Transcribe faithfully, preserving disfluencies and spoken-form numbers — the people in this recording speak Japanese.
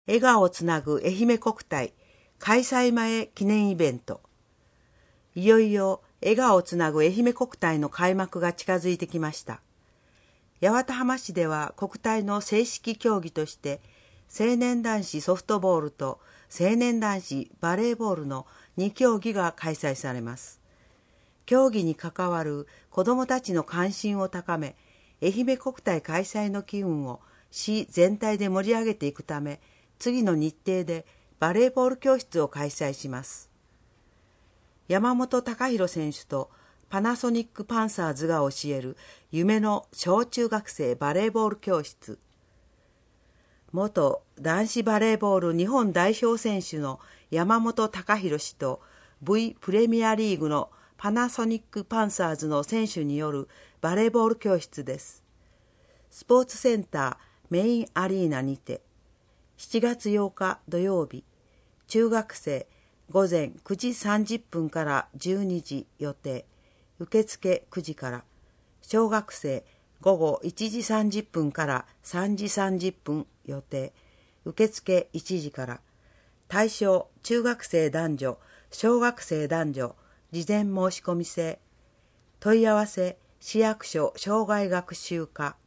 笑顔をつなぐ愛媛国体開催前記念イベント。いよいよ笑顔をつなぐ愛媛国体の開幕が近づいてきました。八幡浜市では国体の正式競技として成年男子ソフトボールと成年男子バレーボールのに競技が開催されます。競技に関わる子どもたちの関心を高め、愛媛国体開催の機運を市全体で盛り上げていくため、次の日程でバレーボール教室を開催します。山本隆弘選手とパナソニックパンサーズが教える夢の小中学生バレーボール教室。元男子バレーボール日本代表選手の山本隆弘氏と V プレミアリーグのパナソニックパンサーズの選手によるバレーボール教室です。スポーツセンターメインアリーナにてしちがつようか土曜日、中学生午前くじさんじゅっぷんからじゅうにじ予定、受付くじから、小学生午後いちじさんじゅっぷんからさんじさんじゅっぷん予定、受付いちじから、対象中学生男女、小学生男女、事前申し込み制、問い合わせ市役所障害学習課